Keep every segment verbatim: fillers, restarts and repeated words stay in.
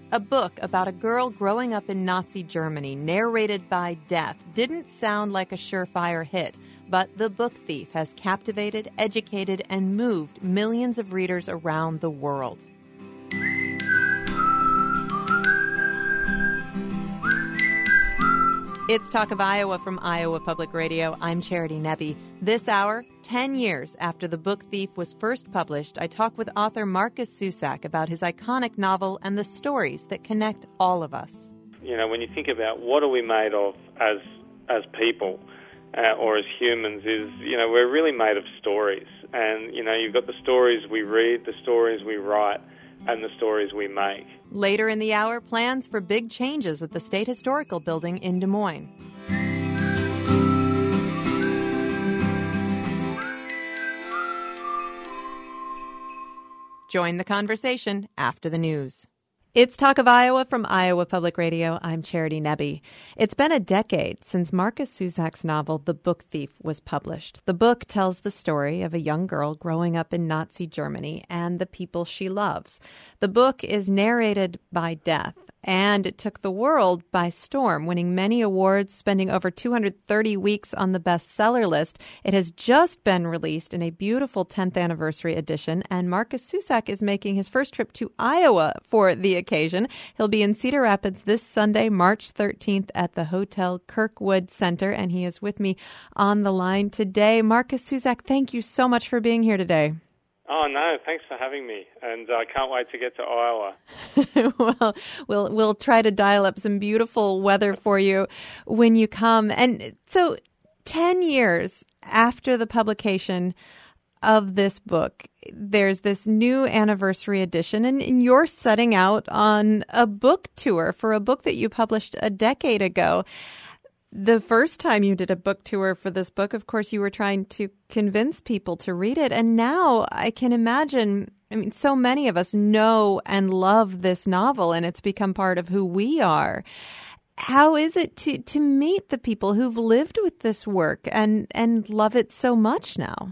A book about a girl growing up in Nazi Germany, narrated by death, didn't sound like a surefire hit, but The Book Thief has captivated, educated, and moved millions of readers around the world. It's Talk of Iowa from Iowa Public Radio. I'm Charity Nebbe. This hour, ten years after The Book Thief was first published, I talk with author Markus Zusak about his iconic novel and the stories that connect all of us. You know, when you think about what are we made of as as people uh, or as humans is, you know, we're really made of stories. And, you know, you've got the stories we read, the stories we write, and the stories we make. Later in the hour, plans for big changes at the State Historical Building in Des Moines. Join the conversation after the news. It's Talk of Iowa from Iowa Public Radio. I'm Charity Nebbe. It's been a decade since Markus Zusak's novel, The Book Thief, was published. The book tells the story of a young girl growing up in Nazi Germany and the people she loves. The book is narrated by death, and it took the world by storm, winning many awards, spending over two hundred thirty weeks on the bestseller list. It has just been released in a beautiful tenth anniversary edition, and Markus Zusak is making his first trip to Iowa for the occasion. He'll be in Cedar Rapids this Sunday, March thirteenth, at the Hotel Kirkwood Center, and he is with me on the line today. Markus Zusak, thank you so much for being here today. Oh, no, thanks for having me, and I uh, can't wait to get to Iowa. Well, we'll we'll try to dial up some beautiful weather for you when you come. And so ten years after the publication of this book, there's this new anniversary edition, and, and you're setting out on a book tour for a book that you published a decade ago. The first time you did a book tour for this book, of course, you were trying to convince people to read it. And now I can imagine, I mean, so many of us know and love this novel, and it's become part of who we are. How is it to, to meet the people who've lived with this work and, and love it so much now?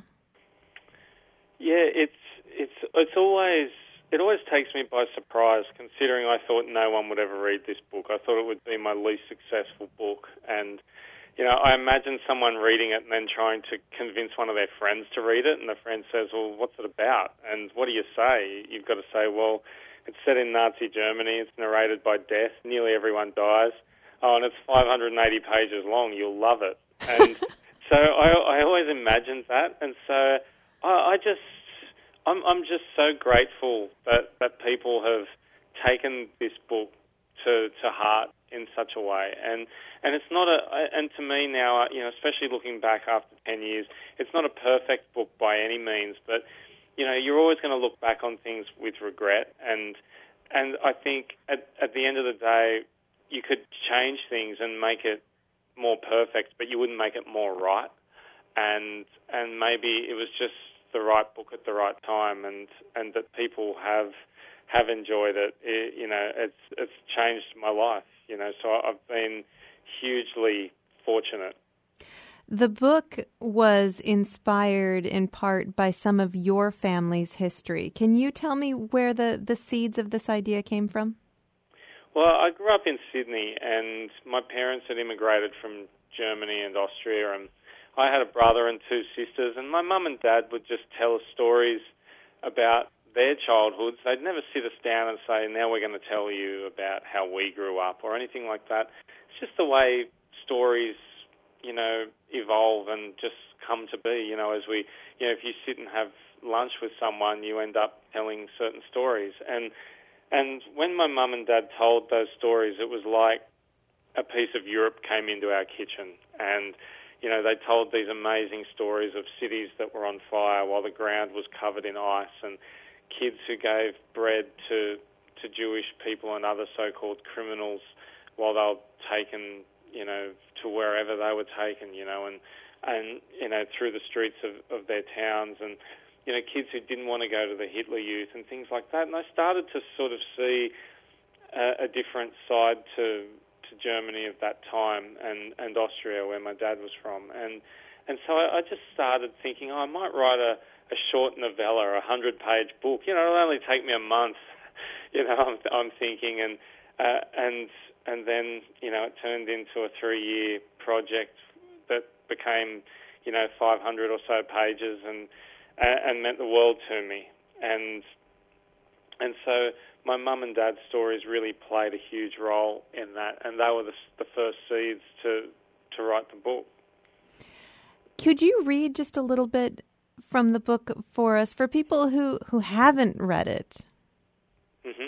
Yeah, it's it's it's always it always takes me by surprise, considering I thought no one would ever read this book. I thought it would be my least successful book, and you know, I imagine someone reading it and then trying to convince one of their friends to read it, and the friend says, "Well, what's it about?" And what do you say? You've got to say, "Well, it's set in Nazi Germany. It's narrated by death. Nearly everyone dies. Oh, and it's five hundred eighty pages long. You'll love it." And so I, I always imagined that, and so I, I just. I'm, I'm just so grateful that, that people have taken this book to, to heart in such a way. And and it's not a, and to me now, you know, especially looking back after ten years, it's not a perfect book by any means, but, you know, you're always going to look back on things with regret. And and I think at, at the end of the day, you could change things and make it more perfect, but you wouldn't make it more right. And and maybe it was just the right book at the right time, and, and that people have have enjoyed it. it. You know, it's it's changed my life. You know, so I've been hugely fortunate. The book was inspired in part by some of your family's history. Can you tell me where the, the seeds of this idea came from? Well, I grew up in Sydney, and my parents had immigrated from Germany and Austria, and I had a brother and two sisters, and my mum and dad would just tell us stories about their childhoods. They'd never sit us down and say, now we're going to tell you about how we grew up or anything like that. It's just the way stories, you know, evolve and just come to be. You know, as we, you know, if you sit and have lunch with someone, you end up telling certain stories. And and when my mum and dad told those stories, it was like a piece of Europe came into our kitchen, and you know, they told these amazing stories of cities that were on fire while the ground was covered in ice, and kids who gave bread to to Jewish people and other so-called criminals while they were taken, you know, to wherever they were taken, you know, and, and you know, through the streets of, of their towns, and, you know, kids who didn't want to go to the Hitler Youth and things like that. And I started to sort of see a, a different side to to Germany of that time, and, and Austria, where my dad was from. And and so I, I just started thinking, oh, I might write a, a short novella, a hundred-page book. You know, it'll only take me a month, you know, I'm, I'm thinking, and uh, and and then, you know, it turned into a three-year project that became, you know, five hundred or so pages, and and meant the world to me. And and so my mum and dad's stories really played a huge role in that, and they were the, the first seeds to to write the book. Could you read just a little bit from the book for us, for people who, who haven't read it? Mm-hmm.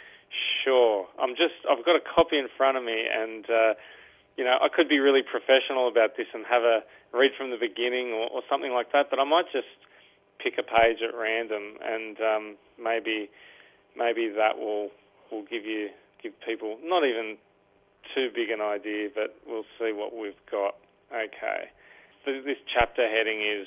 Sure. I'm just, I've got a copy in front of me, and, uh, you know, I could be really professional about this and have a read from the beginning or, or something like that, but I might just pick a page at random, and um, maybe maybe that will will give you, give people not even too big an idea, but we'll see what we've got. Okay. This chapter heading is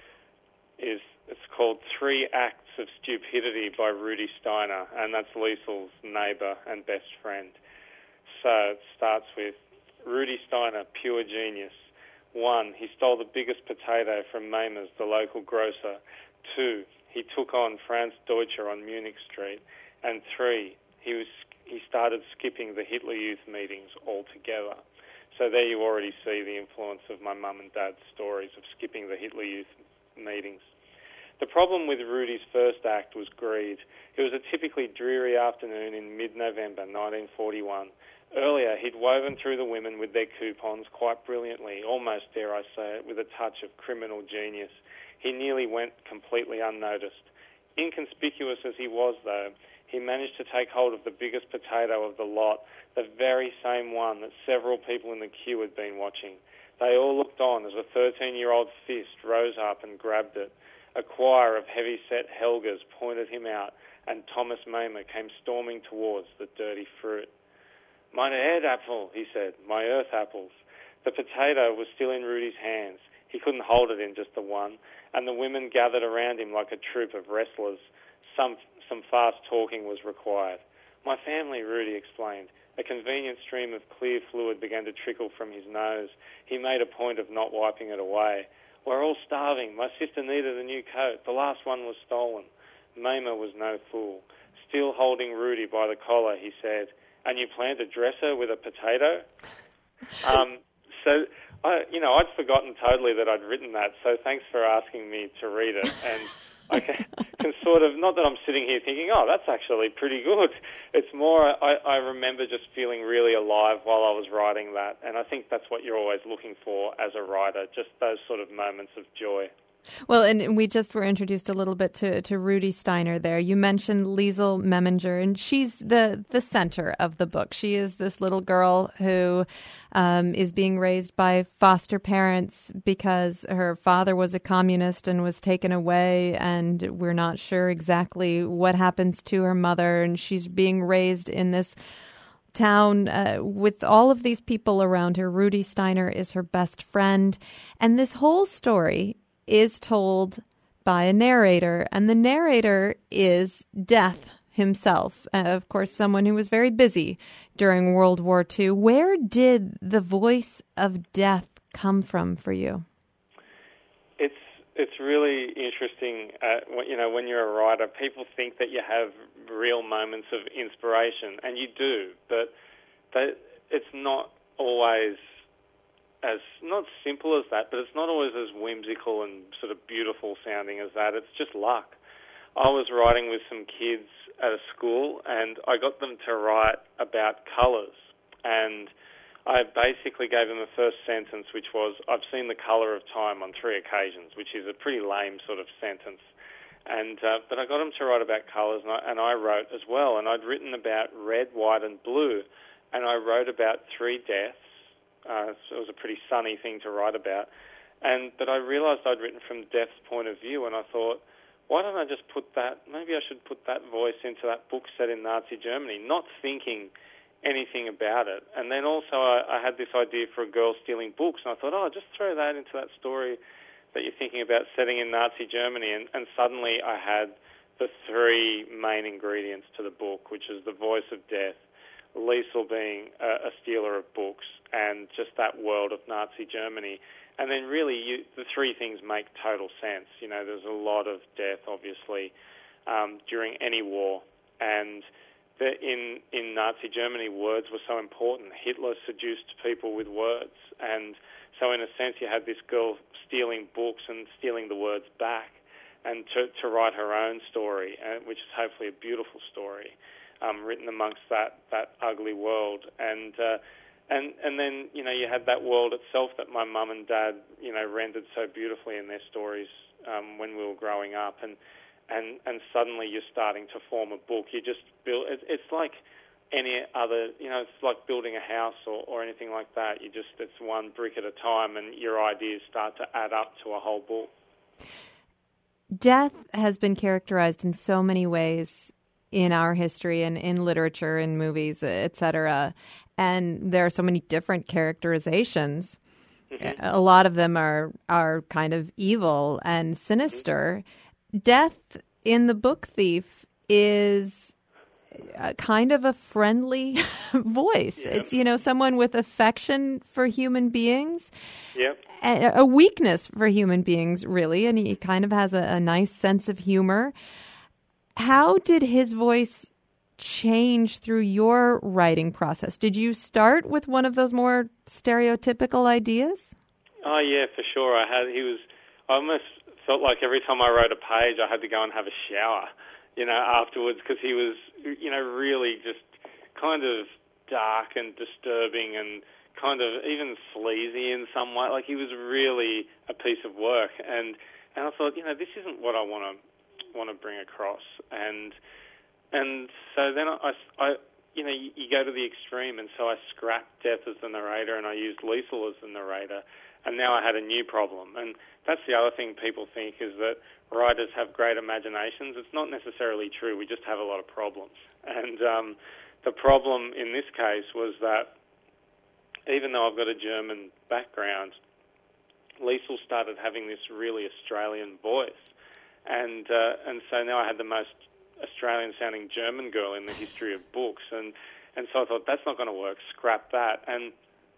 is it's called Three Acts of Stupidity by Rudy Steiner, and that's Liesel's neighbour and best friend. So it starts with Rudy Steiner, pure genius. One, he stole the biggest potato from Mamers, the local grocer. Two, he took on Franz Deutscher on Munich Street. And three, he was he started skipping the Hitler Youth meetings altogether. So there you already see the influence of my mum and dad's stories of skipping the Hitler Youth meetings. The problem with Rudy's first act was greed. It was a typically dreary afternoon in mid-November nineteen forty-one. Earlier, he'd woven through the women with their coupons quite brilliantly, almost, dare I say it, with a touch of criminal genius. He nearly went completely unnoticed. Inconspicuous as he was, though, he managed to take hold of the biggest potato of the lot, the very same one that several people in the queue had been watching. They all looked on as a thirteen-year-old fist rose up and grabbed it. A choir of heavy-set Helgas pointed him out, and Thomas Mamer came storming towards the dirty fruit. "Meine Erdapfel," he said, "my earth apples." The potato was still in Rudy's hands. He couldn't hold it in just the one, and the women gathered around him like a troop of wrestlers. Some some fast talking was required. "My family," Rudy explained. A convenient stream of clear fluid began to trickle from his nose. He made a point of not wiping it away. "We're all starving. My sister needed a new coat. The last one was stolen." Mamer was no fool. Still holding Rudy by the collar, he said, "And you plan to dress her with a potato?" um, so, I, you know, I'd forgotten totally that I'd written that, so thanks for asking me to read it. And I can, can sort of, not that I'm sitting here thinking, oh, that's actually pretty good. It's more, I, I remember just feeling really alive while I was writing that, and I think that's what you're always looking for as a writer, just those sort of moments of joy. Well, and we just were introduced a little bit to, to Rudy Steiner there. You mentioned Liesel Meminger, and she's the, the center of the book. She is this little girl who um, is being raised by foster parents because her father was a communist and was taken away, and we're not sure exactly what happens to her mother, and she's being raised in this town uh, with all of these people around her. Rudy Steiner is her best friend, and this whole story is told by a narrator, and the narrator is Death himself, uh, of course, someone who was very busy during World War Two. Where did the voice of Death come from for you? It's it's really interesting. Uh, you know, when you're a writer, people think that you have real moments of inspiration, and you do, but they, it's not always as not simple as that, but it's not always as whimsical and sort of beautiful sounding as that. It's just luck. I was writing with some kids at a school, and I got them to write about colours, and I basically gave them a first sentence, which was, "I've seen the colour of time on three occasions," which is a pretty lame sort of sentence. And uh, but I got them to write about colours, and I, and I wrote as well, and I'd written about red, white, and blue, and I wrote about three deaths. Uh, so it was a pretty sunny thing to write about. And but I realised I'd written from Death's point of view, and I thought, why don't I just put that, maybe I should put that voice into that book set in Nazi Germany, not thinking anything about it. And then also I, I had this idea for a girl stealing books, and I thought, oh, just throw that into that story that you're thinking about setting in Nazi Germany. And, and suddenly I had the three main ingredients to the book, which is the voice of Death, Liesel being a, a stealer of books, and just that world of Nazi Germany. And then really you, the three things make total sense. You know, there's a lot of death, obviously, um, during any war. And that in, in Nazi Germany, words were so important. Hitler seduced people with words. And so in a sense, you had this girl stealing books and stealing the words back and to, to write her own story, uh, which is hopefully a beautiful story, um, written amongst that, that ugly world. And, uh, and, and then, you know, you had that world itself that my mum and dad, you know, rendered so beautifully in their stories um, when we were growing up. And And, and suddenly you're starting to form a book. You just build. It's, it's like any other, you know, it's like building a house or, or anything like that. You just, it's one brick at a time, and your ideas start to add up to a whole book. Death has been characterized in so many ways in our history and in literature, in movies, et cetera. And there are so many different characterizations. Mm-hmm. A lot of them are are kind of evil and sinister. Mm-hmm. Death in The Book Thief is a kind of a friendly voice. Yep. It's, you know, someone with affection for human beings, yep. a, a weakness for human beings, really, and he kind of has a, a nice sense of humor. How did his voice change through your writing process? Did you start with one of those more stereotypical ideas? Oh, yeah, for sure. I had, he was, I almost felt like every time I wrote a page, I had to go and have a shower, you know, afterwards, because he was, you know, really just kind of dark and disturbing and kind of even sleazy in some way. Like, he was really a piece of work. And, and I thought, you know, this isn't what I want to want to bring across. And and so then I, I you know, you, you go to the extreme, and so I scrapped Death as the narrator and I used Liesl as the narrator. And now I had a new problem. And that's the other thing people think, is that writers have great imaginations. It's not necessarily true. We just have a lot of problems. And um, the problem in this case was that even though I've got a German background, Liesl started having this really Australian voice. And uh, and so now I had the most Australian-sounding German girl in the history of books. And, and so I thought, that's not going to work. Scrap that. And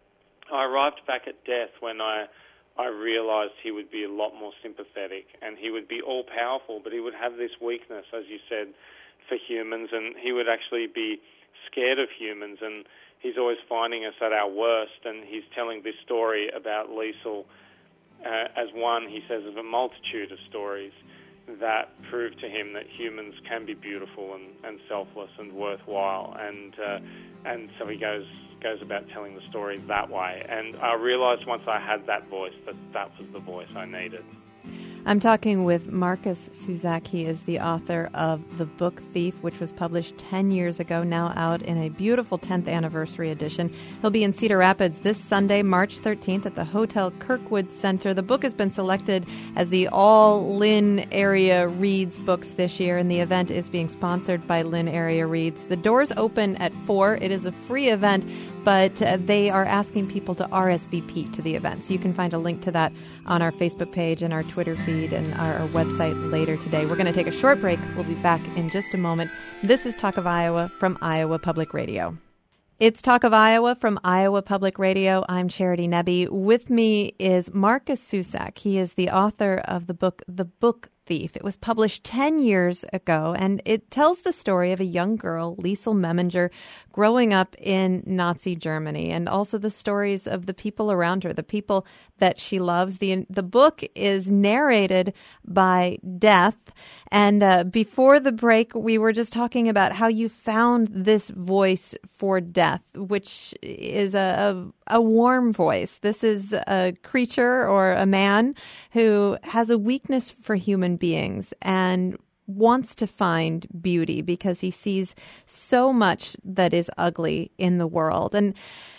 I arrived back at Death when I I realised he would be a lot more sympathetic, and he would be all-powerful, but he would have this weakness, as you said, for humans, and he would actually be scared of humans, and he's always finding us at our worst, and he's telling this story about Liesl uh, as one, he says, of a multitude of stories that prove to him that humans can be beautiful and, and selfless and worthwhile, and uh, and so he goes goes about telling the story that way. And I realised once I had that voice that that was the voice I needed. I'm talking with Markus Zusak. He is the author of The Book Thief, which was published ten years ago, now out in a beautiful tenth anniversary edition. He'll be in Cedar Rapids this Sunday, March thirteenth, at the Hotel Kirkwood Center. The book has been selected as the All Lynn Area Reads books this year, and the event is being sponsored by Lynn Area Reads. The doors open at four. It is a free event, but uh, they are asking people to R S V P to the event. So you can find a link to that on our Facebook page and our Twitter feed and our, our website later today. We're going to take a short break. We'll be back in just a moment. This is Talk of Iowa from Iowa Public Radio. It's Talk of Iowa from Iowa Public Radio. I'm Charity Nebbe. With me is Markus Zusak. He is the author of the book, The Book Thief. It was published ten years ago, and it tells the story of a young girl, Liesl Memminger, growing up in Nazi Germany, and also the stories of the people around her, the people that she loves. The the book is narrated by Death, and uh, before the break, we were just talking about how you found this voice for Death, which is a, a, a warm voice. This is a creature or a man who has a weakness for human beings and wants to find beauty because he sees so much that is ugly in the world. And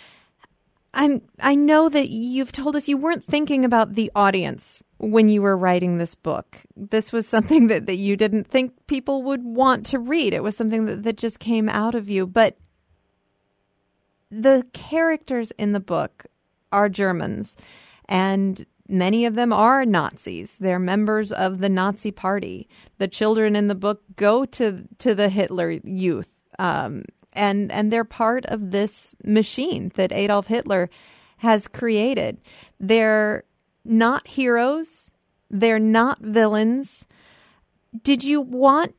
I'm, I know that you've told us you weren't thinking about the audience when you were writing this book. This was something that, that you didn't think people would want to read. It was something that, that just came out of you. But the characters in the book are Germans, and many of them are Nazis. They're members of the Nazi Party. The children in the book go to, to the Hitler Youth, um, and and they're part of this machine that Adolf Hitler has created. They're not heroes. They're not villains. Did you want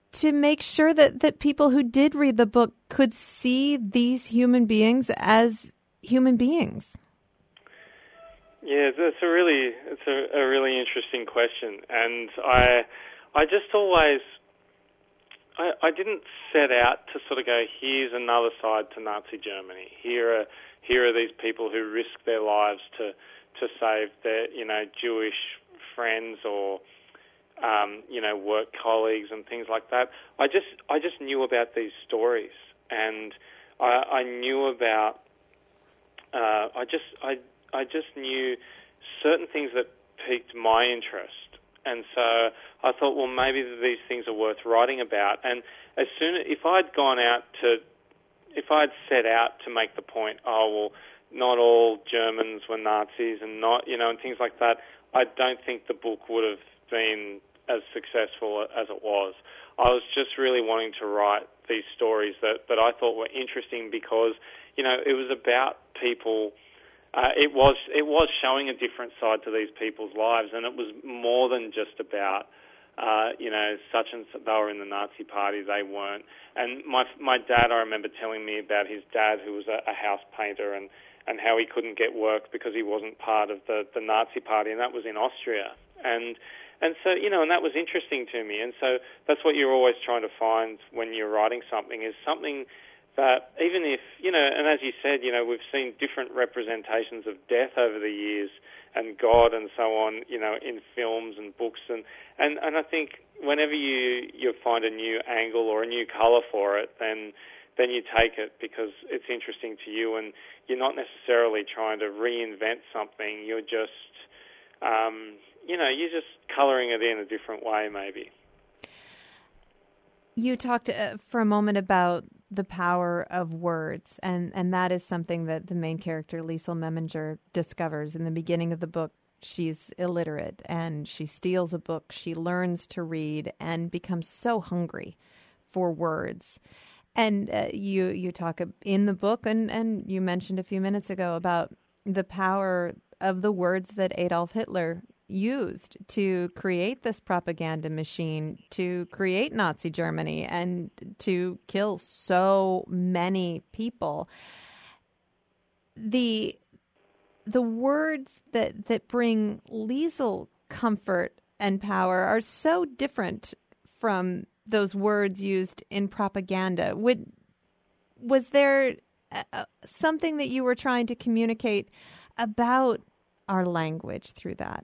to make sure that, that people who did read the book could see these human beings as human beings? Yeah, that's a really it's a, a really interesting question, and I I just always I, I didn't set out to sort of go, here's another side to Nazi Germany. Here are here are these people who risk their lives to to save their you know Jewish friends or um, you know work colleagues and things like that. I just I just knew about these stories, and I, I knew about uh, I just I. I just knew certain things that piqued my interest, and so I thought, well, maybe these things are worth writing about. And as soon as, if I'd gone out to, if I'd set out to make the point, oh well, not all Germans were Nazis, and not you know, and things like that, I don't think the book would have been as successful as it was. I was just really wanting to write these stories that that I thought were interesting because you know it was about people. Uh, it was it was showing a different side to these people's lives, and it was more than just about uh, you know such and such, they were in the Nazi Party, they weren't. And my my dad, I remember telling me about his dad, who was a, a house painter, and, and how he couldn't get work because he wasn't part of the, the Nazi Party, and that was in Austria. And and so you know, and that was interesting to me. And so that's what you're always trying to find when you're writing something, is something that even if, you know, and as you said, you know, we've seen different representations of death over the years and God and so on, you know, in films and books. And, and, and I think whenever you, you find a new angle or a new colour for it, then then you take it because it's interesting to you, and you're not necessarily trying to reinvent something. You're just, um, you know, you're just colouring it in a different way maybe. You talked uh, for a moment about the power of words, and, and that is something that the main character, Liesl Meminger, discovers. In the beginning of the book, she's illiterate, and she steals a book. She learns to read and becomes so hungry for words. And uh, you you talk in the book, and, and you mentioned a few minutes ago about the power of the words that Adolf Hitler used to create this propaganda machine, to create Nazi Germany, and to kill so many people. The the words that, that bring Liesl comfort and power are so different from those words used in propaganda. Would was there uh, something that you were trying to communicate about our language through that?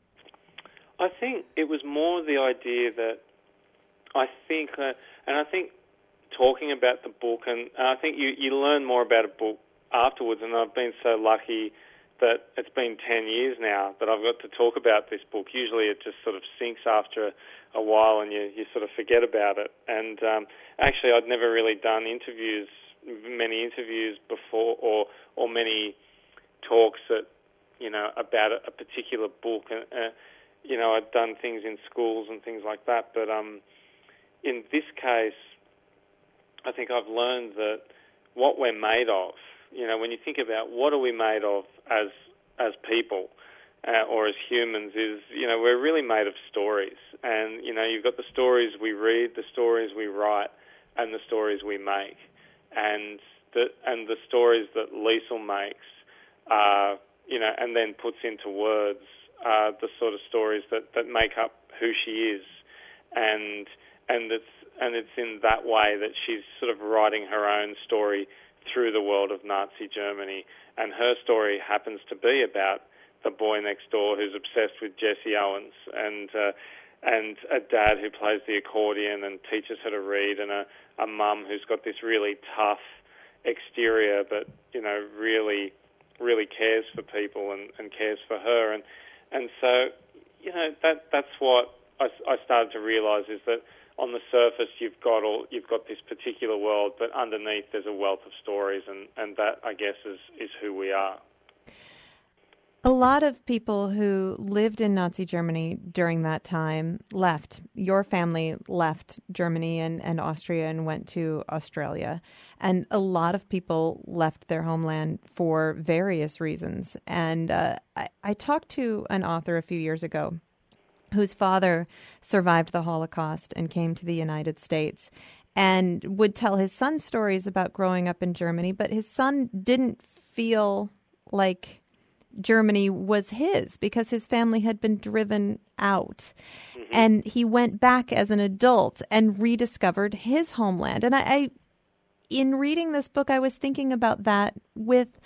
I think it was more the idea that I think, uh, and I think talking about the book, and, and I think you, you learn more about a book afterwards, and I've been so lucky that it's been ten years now that I've got to talk about this book. Usually it just sort of sinks after a, a while and you, you sort of forget about it. And um, actually I'd never really done interviews, many interviews before, or, or many talks that, you know, about a, a particular book. And, uh, you know, I'd done things in schools and things like that, but um, in this case, I think I've learned that what we're made of, you know, when you think about what are we made of as as people uh, or as humans, is, you know, we're really made of stories. And, you know, you've got the stories we read, the stories we write, and the stories we make. And the, and the stories that Liesl makes, uh, you know, and then puts into words, Uh, the sort of stories that, that make up who she is, and and it's and it's in that way that she's sort of writing her own story through the world of Nazi Germany, and her story happens to be about the boy next door who's obsessed with Jesse Owens, and uh, and a dad who plays the accordion and teaches her to read, and a, a mum who's got this really tough exterior, but you know really really cares for people and, and cares for her. And And so, you know, that that's what I, I started to realise, is that on the surface you've got all you've got this particular world, but underneath there's a wealth of stories, and, and that, I guess, is, is who we are. A lot of people who lived in Nazi Germany during that time left. Your family left Germany and, and Austria and went to Australia. And a lot of people left their homeland for various reasons. And uh, I, I talked to an author a few years ago whose father survived the Holocaust and came to the United States, and would tell his son stories about growing up in Germany, but his son didn't feel like Germany was his because his family had been driven out. Mm-hmm. And he went back as an adult and rediscovered his homeland. And I, I, in reading this book, I was thinking about that with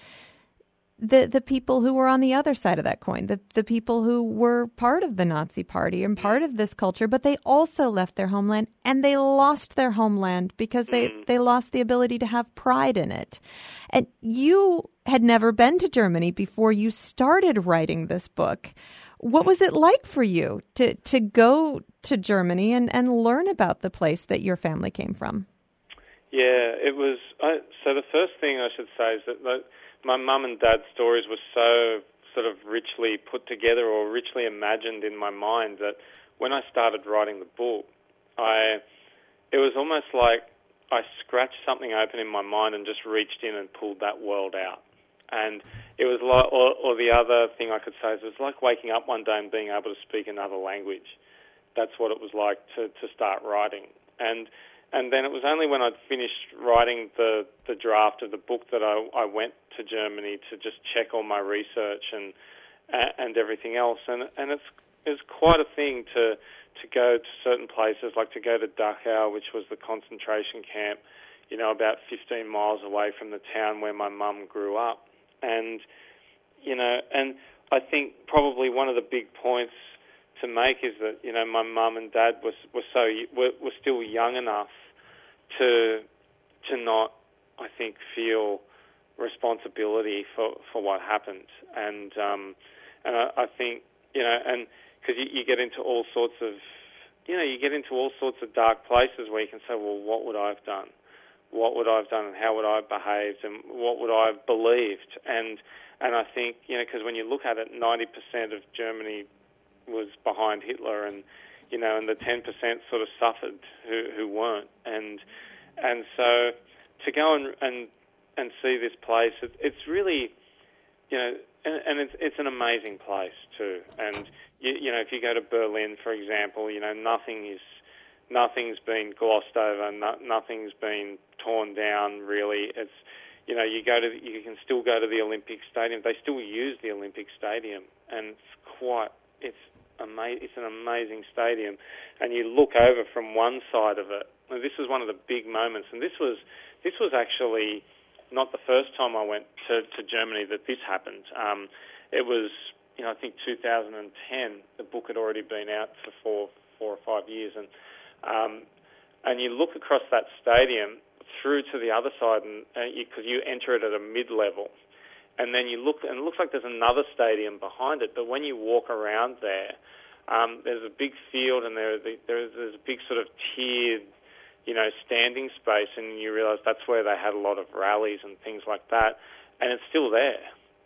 the the people who were on the other side of that coin, the, the people who were part of the Nazi Party and part of this culture, but they also left their homeland, and they lost their homeland because they, they lost the ability to have pride in it. And you had never been to Germany before you started writing this book. What was it like for you to, to go to Germany and, and learn about the place that your family came from? Yeah, it was... I, so the first thing I should say is that... that my mum and dad's stories were so sort of richly put together or richly imagined in my mind that when I started writing the book, I it was almost like I scratched something open in my mind and just reached in and pulled that world out. And it was like, or, or the other thing I could say is it was like waking up one day and being able to speak another language. That's what it was like to, to start writing. And And then it was only when I'd finished writing the, the draft of the book that I, I went to Germany to just check all my research and and everything else. And and it's it's quite a thing to to go to certain places, like to go to Dachau, which was the concentration camp, you know, about fifteen miles away from the town where my mum grew up. And, you know, and I think probably one of the big points to make is that, you know, my mum and dad was were so were, were still young enough to to not, I think, feel responsibility for, for what happened, and um, and I, I think, you know, and because you, you get into all sorts of, you know, you get into all sorts of dark places where you can say, well, what would I have done? What would I have done, and how would I have behaved, and what would I have believed? And and I think, you know, because when you look at it, ninety percent of Germany was behind Hitler, and you know, and the ten percent sort of suffered who who weren't, and and so to go and and, and see this place, it, it's really, you know, and, and it's it's an amazing place too. And you, you know, if you go to Berlin, for example, you know, nothing is nothing's been glossed over, no, nothing's been torn down. Really, it's, you know, you go to you can still go to the Olympic Stadium. They still use the Olympic Stadium, and it's quite it's. It's an amazing stadium, and you look over from one side of it. And this was one of the big moments, and this was this was actually not the first time I went to, to Germany that this happened. Um, it was, you know, I think two thousand ten. The book had already been out for four four or five years, and um, and you look across that stadium through to the other side, and because uh, you, you enter it at a mid-level. And then you look, and it looks like there's another stadium behind it. But when you walk around there, um, there's a big field, and there, there's, there's a big sort of tiered, you know, standing space, and you realise that's where they had a lot of rallies and things like that. And it's still there.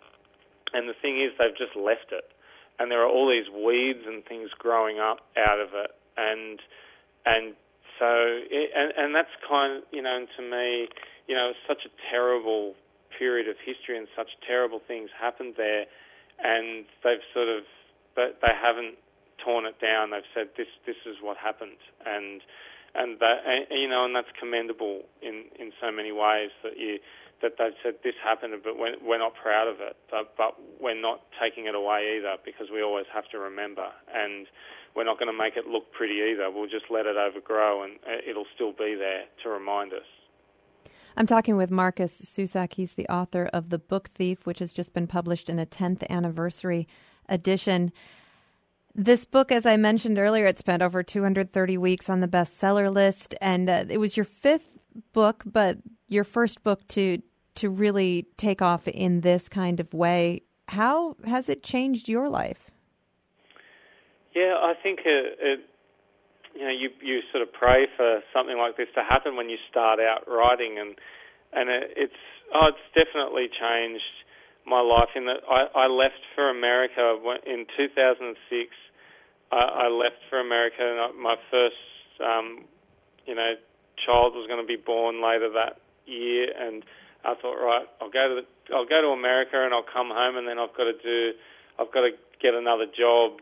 And the thing is, they've just left it, and there are all these weeds and things growing up out of it, and and so, it, and and that's kind of, you know, and to me, you know, it's such a terrible period of history, and such terrible things happened there, and they've sort of, but they haven't torn it down. They've said this this is what happened, and and that, and, you know, and that's commendable in, in so many ways, that you that they've said this happened, but we're, we're not proud of it, but, but we're not taking it away either, because we always have to remember, and we're not going to make it look pretty either. We'll just let it overgrow, and it'll still be there to remind us. I'm talking with Markus Zusak. He's the author of The Book Thief, which has just been published in a tenth anniversary edition. This book, as I mentioned earlier, it spent over two hundred thirty weeks on the bestseller list, and uh, it was your fifth book, but your first book to to really take off in this kind of way. How has it changed your life? Yeah, I think it, it you know, you you sort of pray for something like this to happen when you start out writing, and and it, it's oh, it's definitely changed my life. In that I, I left for America in two thousand six. I, I left for America, and my first, um, you know, child was going to be born later that year, and I thought, right, I'll go to the, I'll go to America, and I'll come home, and then I've got to do, I've got to get another job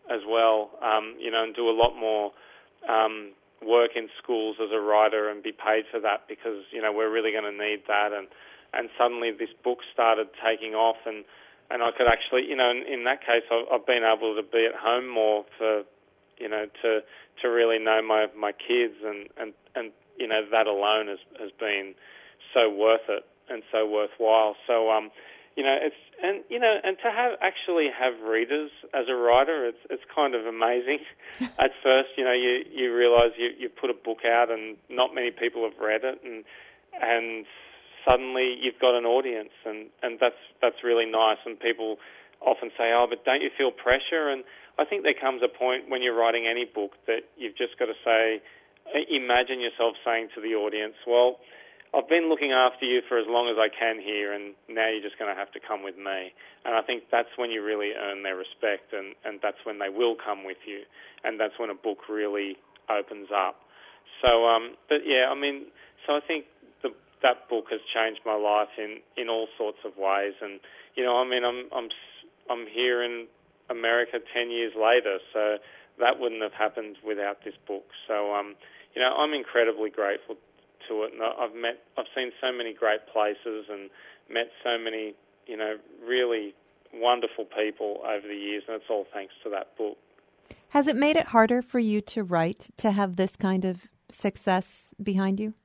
as well, um, you know, and do a lot more um, work in schools as a writer and be paid for that because, you know, we're really going to need that. And, and suddenly this book started taking off and, and I could actually, you know, in, in that case, I've, I've been able to be at home more for, you know, to to really know my, my kids and, and, and, you know, that alone has, has been so worth it and so worthwhile. So, um, you know, it's, and, you know, and to have, actually have readers as a writer, it's, it's kind of amazing. At first, you know, you, you realise you, you put a book out and not many people have read it and, and suddenly you've got an audience and, and that's, that's really nice. And people often say, oh, but don't you feel pressure? And I think there comes a point when you're writing any book that you've just got to say, imagine yourself saying to the audience, well, I've been looking after you for as long as I can here, and now you're just going to have to come with me. And I think that's when you really earn their respect, and, and that's when they will come with you, and that's when a book really opens up. So, um, but yeah, I mean, so I think the, that book has changed my life in, in all sorts of ways. And, you know, I mean, I'm I'm I'm here in America ten years later, so that wouldn't have happened without this book. So, um, you know, I'm incredibly grateful to it, and I've met, I've seen so many great places and met so many, you know, really wonderful people over the years, and it's all thanks to that book. Has it made it harder for you to write, to have this kind of success behind you?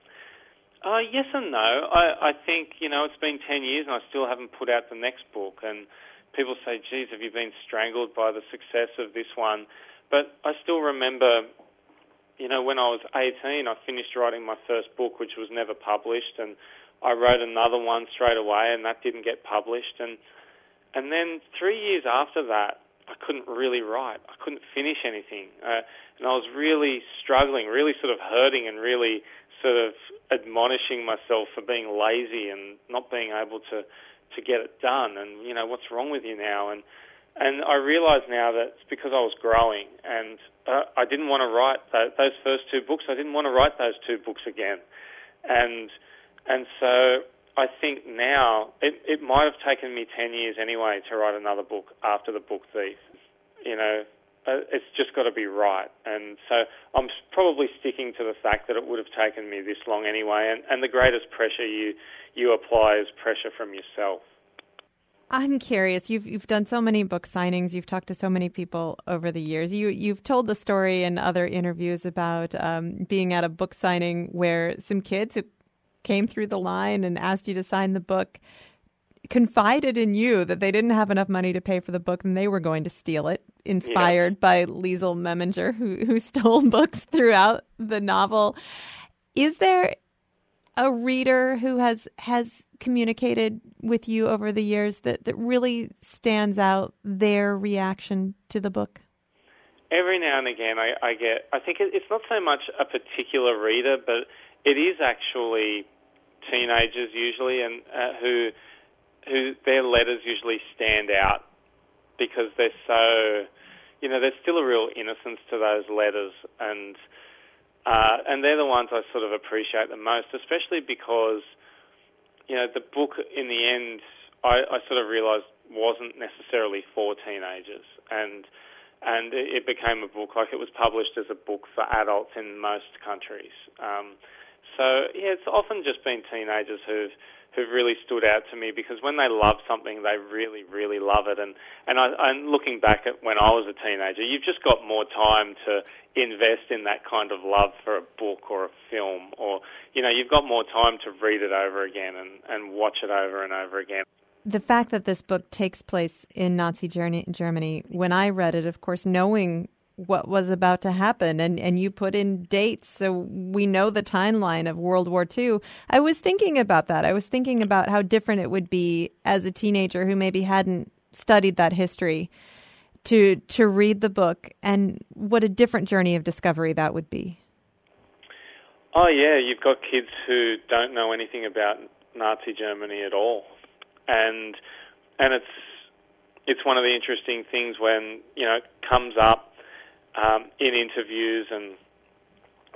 Uh, yes and no. I, I think, you know, it's been ten years and I still haven't put out the next book, and people say, geez, have you been strangled by the success of this one? But I still remember, you know, when I was eighteen, I finished writing my first book, which was never published, and I wrote another one straight away, and that didn't get published. And and then three years after that, I couldn't really write. I couldn't finish anything. Uh, and I was really struggling, really sort of hurting and really sort of admonishing myself for being lazy and not being able to, to get it done. And, you know, what's wrong with you now? And and I realise now that it's because I was growing, and uh, I didn't want to write th- those first two books. I didn't want to write those two books again. And and so I think now it, it might have taken me ten years anyway to write another book after The Book Thief. You know, uh, it's just got to be right. And so I'm probably sticking to the fact that it would have taken me this long anyway. And, and the greatest pressure you, you apply is pressure from yourself. I'm curious. You've you've done so many book signings. You've talked to so many people over the years. You you've told the story in other interviews about um, being at a book signing where some kids who came through the line and asked you to sign the book confided in you that they didn't have enough money to pay for the book and they were going to steal it, inspired yeah. by Liesl Meminger, who who stole books throughout the novel. Is there a reader who has has communicated with you over the years that, that really stands out their reaction to the book? Every now and again I, I get, I think it's not so much a particular reader, but it is actually teenagers usually, and uh, who who their letters usually stand out because they're so, you know, there's still a real innocence to those letters, and Uh, and they're the ones I sort of appreciate the most, especially because, you know, the book in the end, I, I sort of realised wasn't necessarily for teenagers. And and it became a book, like it was published as a book for adults in most countries. Um, so, yeah, it's often just been teenagers who've who've really stood out to me because when they love something, they really, really love it. And, and I, I'm looking back at when I was a teenager, you've just got more time to invest in that kind of love for a book or a film, or, you know, you've got more time to read it over again and, and watch it over and over again. The fact that this book takes place in Nazi Germany, when I read it, of course, knowing what was about to happen, and, and you put in dates so we know the timeline of World War Two, I was thinking about that. I was thinking about how different it would be as a teenager who maybe hadn't studied that history to to read the book, and what a different journey of discovery that would be. Oh, yeah, you've got kids who don't know anything about Nazi Germany at all. And and it's it's one of the interesting things when, you know, it comes up um, in interviews and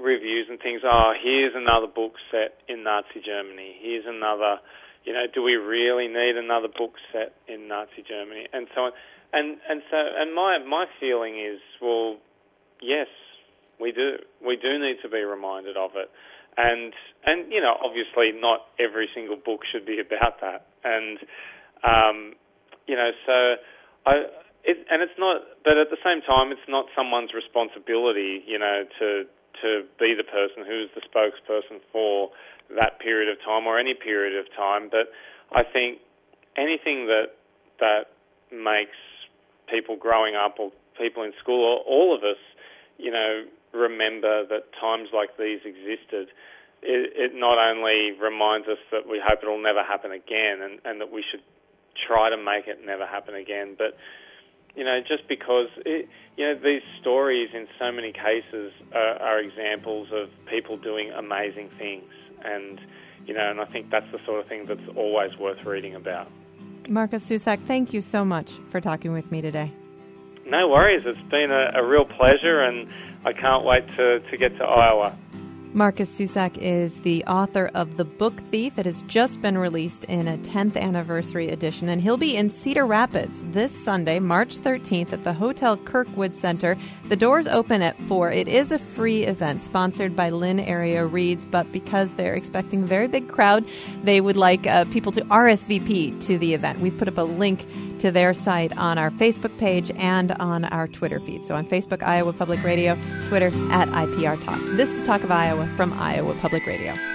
reviews and things. Oh, here's another book set in Nazi Germany. Here's another, you know, do we really need another book set in Nazi Germany? And so on. And and so and my my feeling is, well, yes, we do. We do need to be reminded of it. And and you know, obviously, not every single book should be about that. And um, you know, so I. It, and it's not, but at the same time, it's not someone's responsibility, you know, to to be the person who's the spokesperson for that period of time or any period of time. But I think anything that that makes people growing up or people in school or all of us, you know, remember that times like these existed, it, it not only reminds us that we hope it'll never happen again and, and that we should try to make it never happen again, but you know, just because, it, you know, these stories in so many cases are, are examples of people doing amazing things. And, you know, and I think that's the sort of thing that's always worth reading about. Markus Zusak, thank you so much for talking with me today. No worries. It's been a, a real pleasure, and I can't wait to, to get to Iowa. Markus Zusak is the author of The Book Thief. It has just been released in a tenth anniversary edition, and he'll be in Cedar Rapids this Sunday, March thirteenth, at the Hotel Kirkwood Center. The doors open at four. It is a free event sponsored by Lynn Area Reads, but because they're expecting a very big crowd, they would like uh, people to R S V P to the event. We've put up a link to their site on our Facebook page and on our Twitter feed. So on Facebook, Iowa Public Radio, Twitter, at I P R Talk. This is Talk of Iowa from Iowa Public Radio.